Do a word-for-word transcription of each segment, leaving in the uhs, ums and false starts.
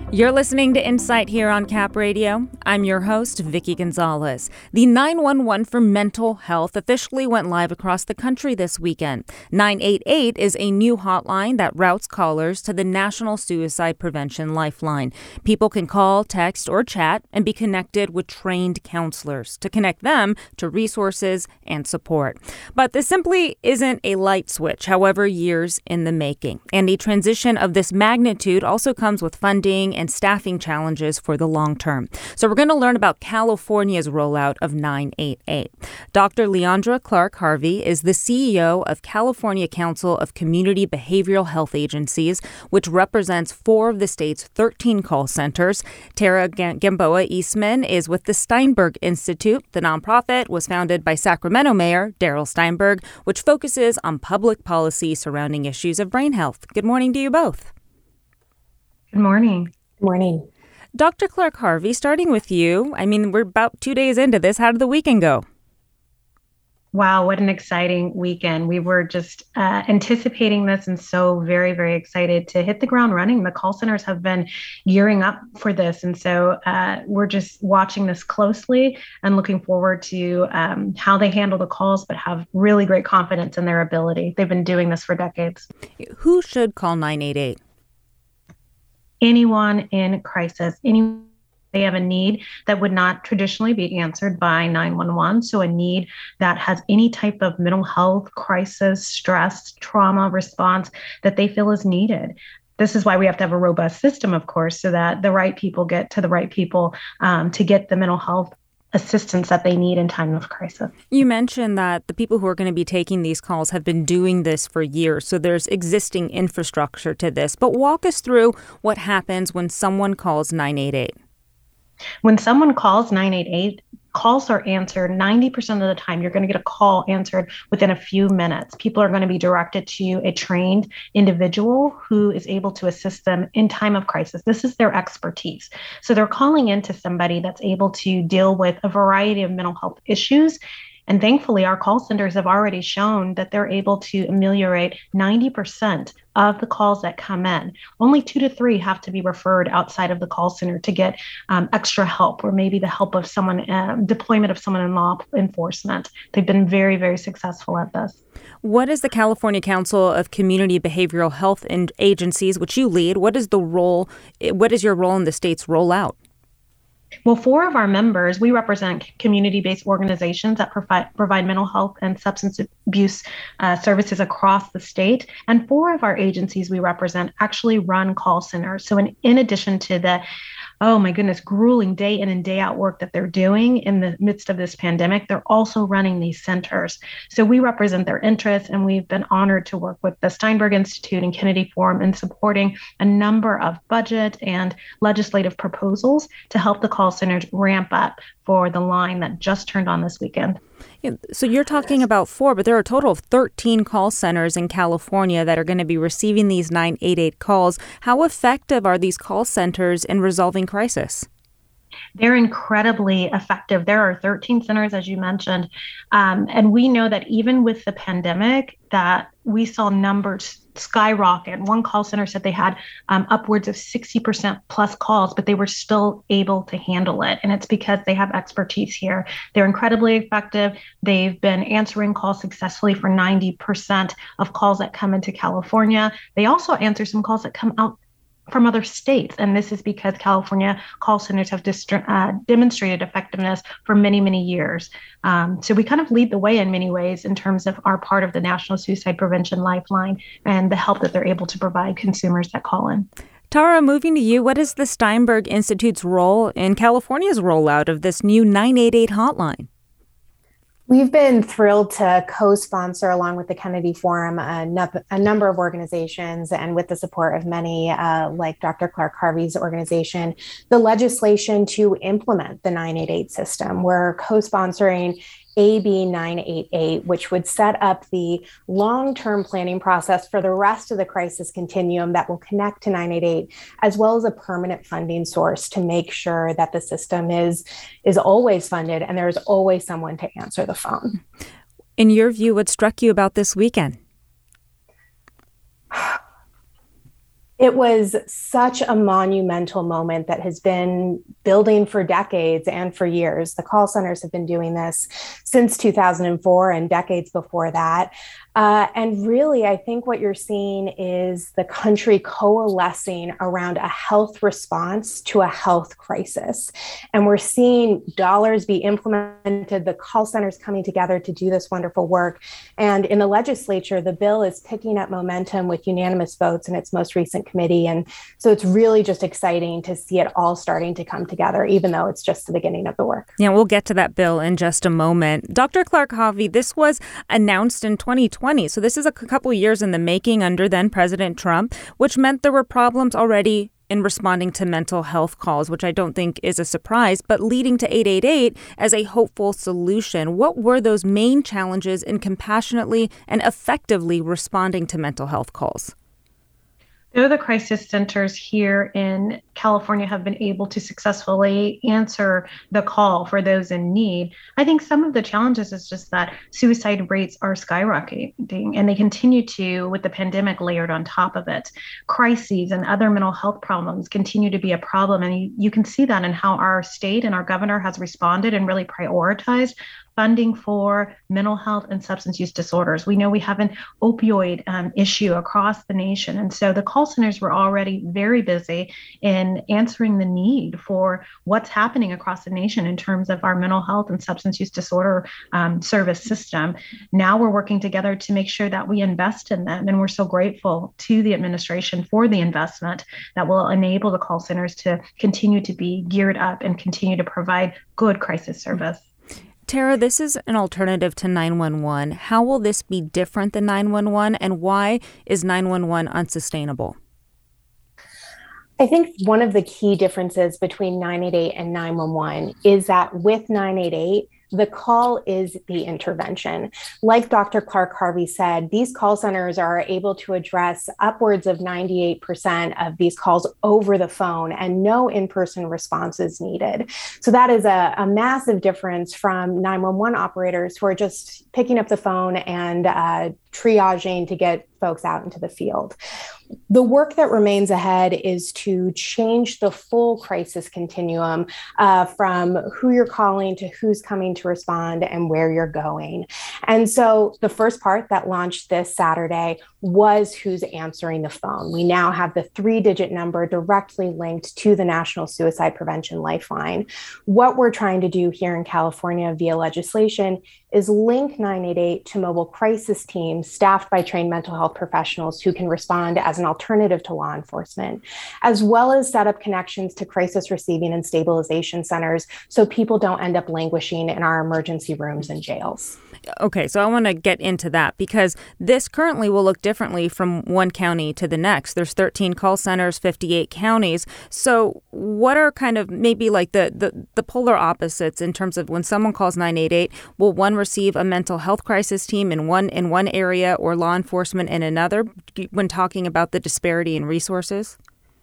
You're listening to Insight here on Cap Radio. I'm your host, Vicky Gonzalez. The nine one one for mental health officially went live across the country this weekend. nine eight eight is a new hotline that routes callers to the National Suicide Prevention Lifeline. People can call, text, or chat and be connected with trained counselors to connect them to resources and support. But this simply isn't a light switch, however, years in the making. And a transition of this magnitude also comes with funding and staffing challenges for the long term. So we're going to learn about California's rollout of nine eight eight. Doctor Leandra Clark-Harvey is the C E O of California Council of Community Behavioral Health Agencies, which represents four of the state's thirteen call centers. Tara Gamboa Eastman is with the Steinberg Institute. The nonprofit was founded by Sacramento Mayor Darrell Steinberg, which focuses on public policy surrounding issues of brain health. Good morning to you both. Good morning. Morning. Doctor Clark-Harvey, starting with you. I mean, we're about two days into this. How did the weekend go? Wow, what an exciting weekend. We were just uh, anticipating this and so very, very excited to hit the ground running. The call centers have been gearing up for this. And so uh, we're just watching this closely and looking forward to um, how they handle the calls, but have really great confidence in their ability. They've been doing this for decades. Who should call nine eight eight? Anyone in crisis, anyone. They have a need that would not traditionally be answered by nine one one. So a need that has any type of mental health crisis, stress, trauma response that they feel is needed. This is why we have to have a robust system, of course, so that the right people get to the right people um, to get the mental health assistance that they need in time of crisis. You mentioned that the people who are going to be taking these calls have been doing this for years, so there's existing infrastructure to this. But walk us through what happens when someone calls nine eight eight. When someone calls nine eight eight, calls are answered ninety percent of the time. You're going to get a call answered within a few minutes. People are going to be directed to a trained individual who is able to assist them in time of crisis. This is their expertise. So they're calling into somebody that's able to deal with a variety of mental health issues. And thankfully, our call centers have already shown that they're able to ameliorate ninety percent of the calls that come in. Only two to three have to be referred outside of the call center to get um, extra help, or maybe the help of someone, uh, deployment of someone in law enforcement. They've been very, very successful at this. What is the California Council of Community Behavioral Health Agencies, which you lead? What is the role? What is your role in the state's rollout? Well, four of our members, we represent community-based organizations that provide, provide mental health and substance abuse uh, services across the state. And four of our agencies we represent actually run call centers. So in, in addition to the oh my goodness, grueling day in and day out work that they're doing in the midst of this pandemic, they're also running these centers. So we represent their interests, and we've been honored to work with the Steinberg Institute and Kennedy Forum in supporting a number of budget and legislative proposals to help the call centers ramp up for the line that just turned on this weekend. Yeah, so you're talking about four, but there are a total of thirteen call centers in California that are going to be receiving these nine eight eight calls. How effective are these call centers in resolving crisis? They're incredibly effective. There are thirteen centers, as you mentioned, um, and we know that even with the pandemic, that we saw numbers skyrocket. One call center said they had um, upwards of sixty percent plus calls, but they were still able to handle it. And it's because they have expertise here. They're incredibly effective. They've been answering calls successfully for ninety percent of calls that come into California. They also answer some calls that come out from other states. And this is because California call centers have dist- uh, demonstrated effectiveness for many, many years. Um, so we kind of lead the way in many ways in terms of our part of the National Suicide Prevention Lifeline and the help that they're able to provide consumers that call in. Tara, moving to you, what is the Steinberg Institute's role in California's rollout of this new nine eight eight hotline? We've been thrilled to co-sponsor, along with the Kennedy Forum, a, n- a number of organizations, and with the support of many, uh, like Doctor Clark-Harvey's organization, the legislation to implement the nine eight eight system. We're co-sponsoring A B nine eight eight, which would set up the long-term planning process for the rest of the crisis continuum that will connect to nine eight eight, as well as a permanent funding source to make sure that the system is, is always funded and there's always someone to answer the phone. In your view, what struck you about this weekend? It was such a monumental moment that has been building for decades and for years. The call centers have been doing this since two thousand four and decades before that. Uh, and really, I think what you're seeing is the country coalescing around a health response to a health crisis. And we're seeing dollars be implemented, the call centers coming together to do this wonderful work. And in the legislature, the bill is picking up momentum with unanimous votes in its most recent committee. And so it's really just exciting to see it all starting to come together, even though it's just the beginning of the work. Yeah, we'll get to that bill in just a moment. Doctor Clark-Harvey, this was announced in twenty twenty. So this is a couple years in the making under then President Trump, which meant there were problems already in responding to mental health calls, which I don't think is a surprise, but leading to eight eight eight as a hopeful solution. What were those main challenges in compassionately and effectively responding to mental health calls? Though the crisis centers here in California have been able to successfully answer the call for those in need, I think some of the challenges is just that suicide rates are skyrocketing, and they continue to, with the pandemic layered on top of it. Crises and other mental health problems continue to be a problem, and you, you can see that in how our state and our governor has responded and really prioritized funding for mental health and substance use disorders. We know we have an opioid um, issue across the nation. And so the call centers were already very busy in answering the need for what's happening across the nation in terms of our mental health and substance use disorder um, service system. Now we're working together to make sure that we invest in them. And we're so grateful to the administration for the investment that will enable the call centers to continue to be geared up and continue to provide good crisis service. Tara, this is an alternative to nine one one. How will this be different than nine one one, and why is nine one one unsustainable? I think one of the key differences between nine eight eight and nine one one is that with nine eight eight, the call is the intervention. Like Doctor Clark-Harvey said, these call centers are able to address upwards of ninety-eight percent of these calls over the phone, and no in-person response is needed. So that is a, a massive difference from nine one one operators who are just picking up the phone and uh, triaging to get folks out into the field. The work that remains ahead is to change the full crisis continuum uh, from who you're calling to who's coming to respond and where you're going. And so the first part that launched this Saturday was who's answering the phone. We now have the three-digit number directly linked to the National Suicide Prevention Lifeline. What we're trying to do here in California via legislation is link nine eight eight to mobile crisis teams staffed by trained mental health professionals who can respond as an alternative to law enforcement, as well as set up connections to crisis receiving and stabilization centers so people don't end up languishing in our emergency rooms and jails. Okay, so I want to get into that because this currently will look differently from one county to the next. There's thirteen call centers, fifty-eight counties. So what are kind of maybe like the, the, the polar opposites in terms of when someone calls nine eight eight, will one receive a mental health crisis team in one in one area or law enforcement in another when talking about the disparity in resources?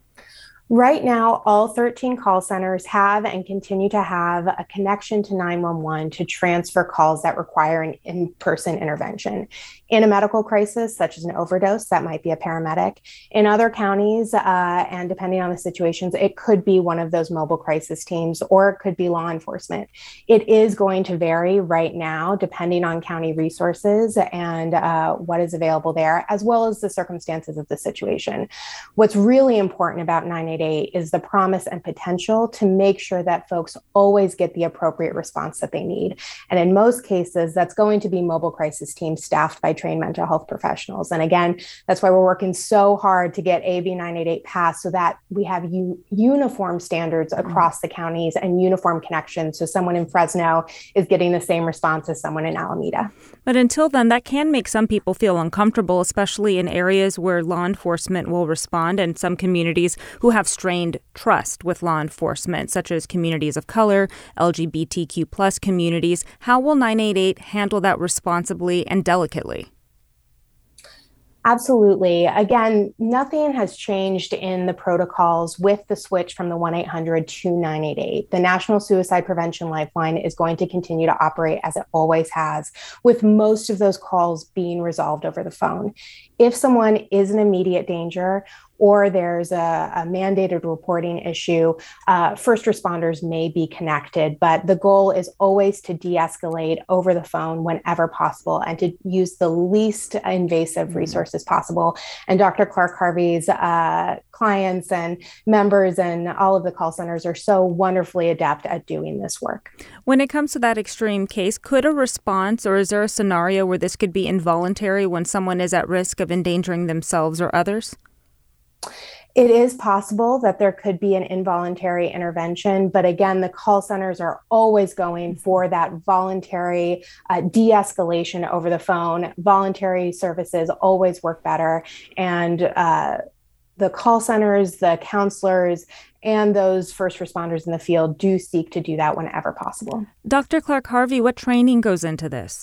Right now, all thirteen call centers have and continue to have a connection to nine one one to transfer calls that require an in-person intervention. In a medical crisis, such as an overdose, that might be a paramedic. In other counties, uh, and depending on the situations, it could be one of those mobile crisis teams, or it could be law enforcement. It is going to vary right now, depending on county resources and uh, what is available there, as well as the circumstances of the situation. What's really important about nine eight eight is the promise and potential to make sure that folks always get the appropriate response that they need. And in most cases, that's going to be mobile crisis teams staffed by trained mental health professionals. And again, that's why we're working so hard to get A B nine eight eight passed so that we have u- uniform standards across the counties and uniform connections. So someone in Fresno is getting the same response as someone in Alameda. But until then, that can make some people feel uncomfortable, especially in areas where law enforcement will respond and some communities who have strained trust with law enforcement, such as communities of color, L G B T Q plus communities. How will nine eight eight handle that responsibly and delicately? Absolutely. Again, nothing has changed in the protocols with the switch from the one eight hundred to nine eight eight. The National Suicide Prevention Lifeline is going to continue to operate as it always has, with most of those calls being resolved over the phone. If someone is in immediate danger, or there's a, a mandated reporting issue, uh, first responders may be connected. But the goal is always to de-escalate over the phone whenever possible and to use the least invasive resources possible. And Doctor Clark Harvey's uh, clients and members and all of the call centers are so wonderfully adept at doing this work. When it comes to that extreme case, could a response, or is there a scenario where this could be involuntary when someone is at risk of endangering themselves or others? It is possible that there could be an involuntary intervention, but again, the call centers are always going for that voluntary uh, de-escalation over the phone. Voluntary services always work better, and uh, the call centers, the counselors, and those first responders in the field do seek to do that whenever possible. Doctor Clark Harvey, what training goes into this?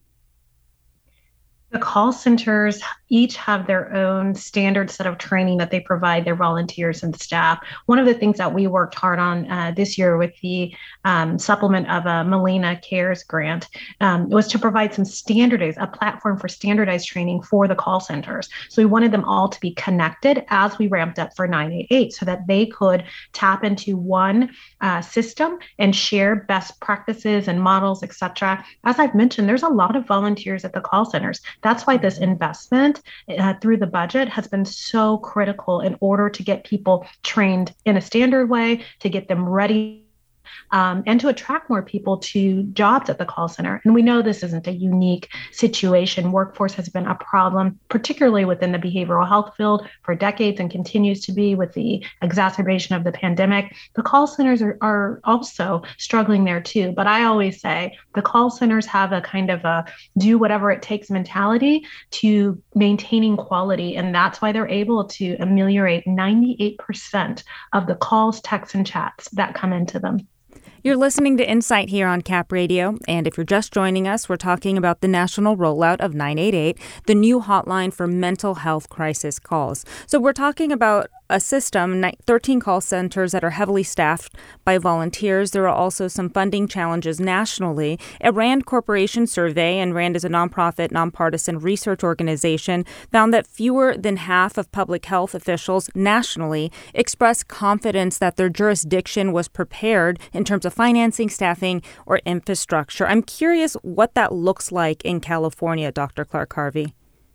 The call centers each have their own standard set of training that they provide their volunteers and staff. One of the things that we worked hard on uh, this year with the um, supplement of a Molina Cares grant um, was to provide some standardized, a platform for standardized training for the call centers. So we wanted them all to be connected as we ramped up for nine eight eight so that they could tap into one uh, system and share best practices and models, et cetera. As I've mentioned, there's a lot of volunteers at the call centers. That's why this investment uh, through the budget has been so critical in order to get people trained in a standard way, to get them ready, um, and to attract more people to jobs at the call center. And we know this isn't a unique situation. Workforce has been a problem, particularly within the behavioral health field for decades and continues to be with the exacerbation of the pandemic. The call centers are, are also struggling there too. But I always say the call centers have a kind of a do whatever it takes mentality to maintaining quality. And that's why they're able to ameliorate ninety-eight percent of the calls, texts, and chats that come into them. You're listening to Insight here on Cap Radio, and if you're just joining us, we're talking about the national rollout of nine eight eight, the new hotline for mental health crisis calls. So we're talking about a system, thirteen call centers that are heavily staffed by volunteers. There are also some funding challenges nationally. A RAND Corporation survey, and RAND is a nonprofit, nonpartisan research organization, found that fewer than half of public health officials nationally expressed confidence that their jurisdiction was prepared in terms of financing, staffing, or infrastructure. I'm curious what that looks like in California, Doctor Clark Harvey.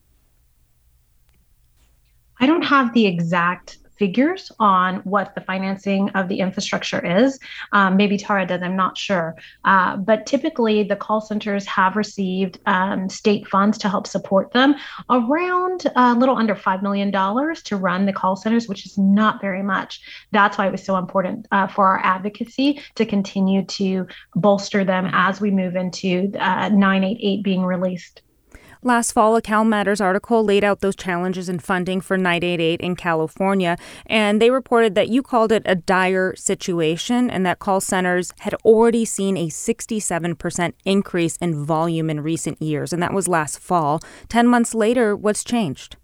I don't have the exact figures on what the financing of the infrastructure is. Um, maybe Tara does, I'm not sure. Uh, but typically the call centers have received um, state funds to help support them, around a little under five million dollars to run the call centers, which is not very much. That's why it was so important uh, for our advocacy to continue to bolster them as we move into uh, nine eight eight being released. Last fall, a Cal Matters article laid out those challenges in funding for nine eight eight in California, and they reported that you called it a dire situation and that call centers had already seen a sixty-seven percent increase in volume in recent years, and that was last fall. Ten months later, what's changed?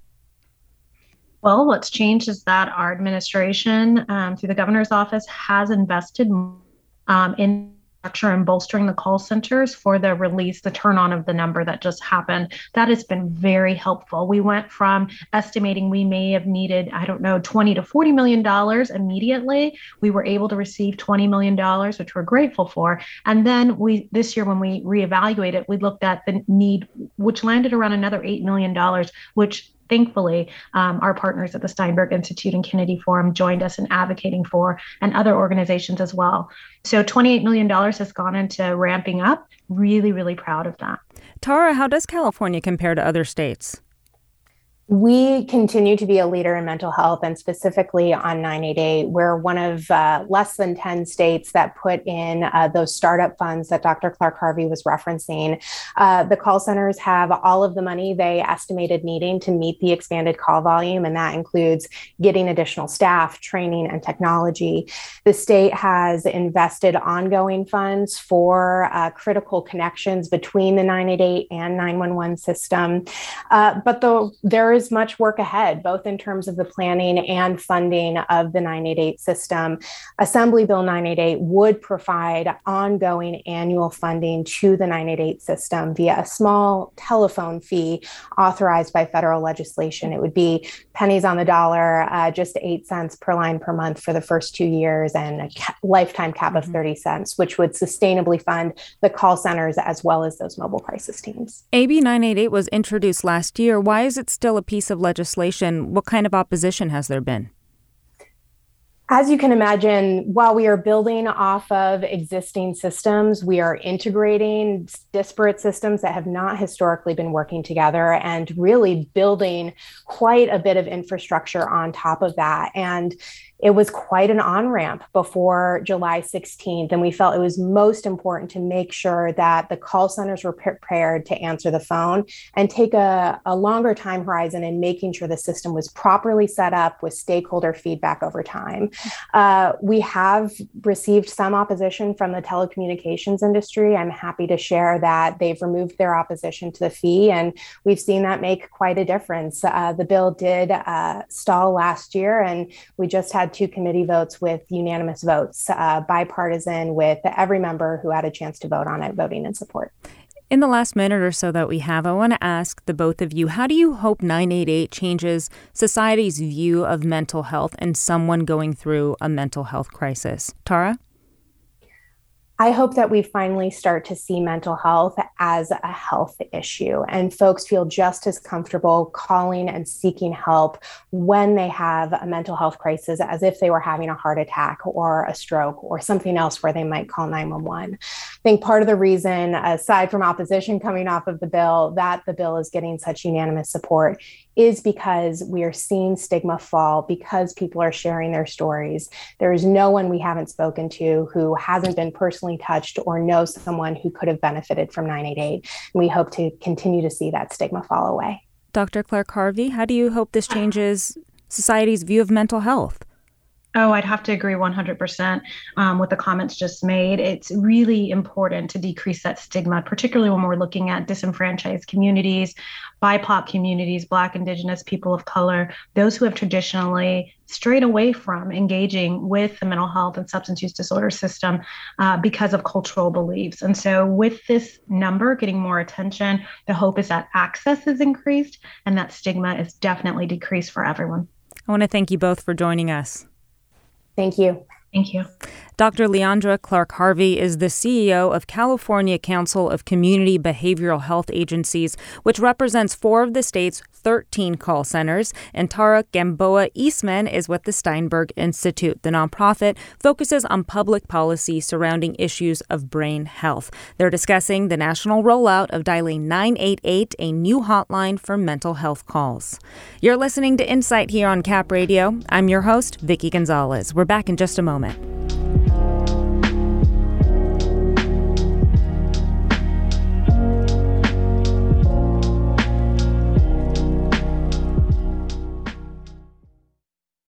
Well, what's changed is that our administration, um, through the governor's office, has invested um, in and bolstering the call centers for the release, the turn on of the number that just happened. That has been very helpful. We went from estimating we may have needed, I don't know, twenty to forty million dollars immediately. We were able to receive twenty million dollars, which we're grateful for. And then we, this year, when we reevaluated, we looked at the need, which landed around another eight million dollars, which thankfully, um, our partners at the Steinberg Institute and Kennedy Forum joined us in advocating for, and other organizations as well. So twenty-eight million dollars has gone into ramping up. Really, really proud of that. Tara, how does California compare to other states? We continue to be a leader in mental health, and specifically on nine eight eight. We're one of uh, less than ten states that put in uh, those startup funds that Doctor Clark Harvey was referencing. Uh, the call centers have all of the money they estimated needing to meet the expanded call volume, and that includes getting additional staff, training, and technology. The state has invested ongoing funds for uh, critical connections between the nine eight eight and nine one one system. Uh, but the, there is is much work ahead, both in terms of the planning and funding of the nine eight eight system. Assembly Bill nine eight eight would provide ongoing annual funding to the nine eight eight system via a small telephone fee authorized by federal legislation. It would be pennies on the dollar, uh, just eight cents per line per month for the first two years and a ca- lifetime cap of thirty cents, which would sustainably fund the call centers as well as those mobile crisis teams. A B nine eight eight was introduced last year. Why is it still a piece of legislation? What kind of opposition has there been? As you can imagine, while we are building off of existing systems, we are integrating disparate systems that have not historically been working together and really building quite a bit of infrastructure on top of that. And it was quite an on-ramp before July sixteenth, and we felt it was most important to make sure that the call centers were prepared to answer the phone and take a, a longer time horizon in making sure the system was properly set up with stakeholder feedback over time. Uh, we have received some opposition from the telecommunications industry. I'm happy to share that they've removed their opposition to the fee, and we've seen that make quite a difference. Uh, the bill did uh, stall last year, and we just had two committee votes with unanimous votes, uh, bipartisan, with every member who had a chance to vote on it voting in support. In the last minute or so that we have, I want to ask the both of you, how do you hope nine eight eight changes society's view of mental health and someone going through a mental health crisis? Tara? I hope that we finally start to see mental health as a health issue and folks feel just as comfortable calling and seeking help when they have a mental health crisis as if they were having a heart attack or a stroke or something else where they might call nine one one. I think part of the reason, aside from opposition coming off of the bill, that the bill is getting such unanimous support is because we are seeing stigma fall, because people are sharing their stories. There is no one we haven't spoken to who hasn't been personally touched or knows someone who could have benefited from nine eight eight. And we hope to continue to see that stigma fall away. Doctor Clark Harvey, how do you hope this changes society's view of mental health? Oh, I'd have to agree one hundred percent um, with the comments just made. It's really important to decrease that stigma, particularly when we're looking at disenfranchised communities, B I P O C communities, Black, Indigenous, people of color, those who have traditionally strayed away from engaging with the mental health and substance use disorder system uh, because of cultural beliefs. And so with this number getting more attention, the hope is that access is increased and that stigma is definitely decreased for everyone. I want to thank you both for joining us. Thank you. Thank you. Doctor Leandra Clark Harvey is the C E O of California Council of Community Behavioral Health Agencies, which represents four of the state's thirteen call centers, and Tara Gamboa Eastman is with the Steinberg Institute. The nonprofit focuses on public policy surrounding issues of brain health. They're discussing the national rollout of dialing nine eight eight, a new hotline for mental health calls. You're listening to Insight here on Cap Radio. I'm your host, Vicki Gonzalez. We're back in just a moment.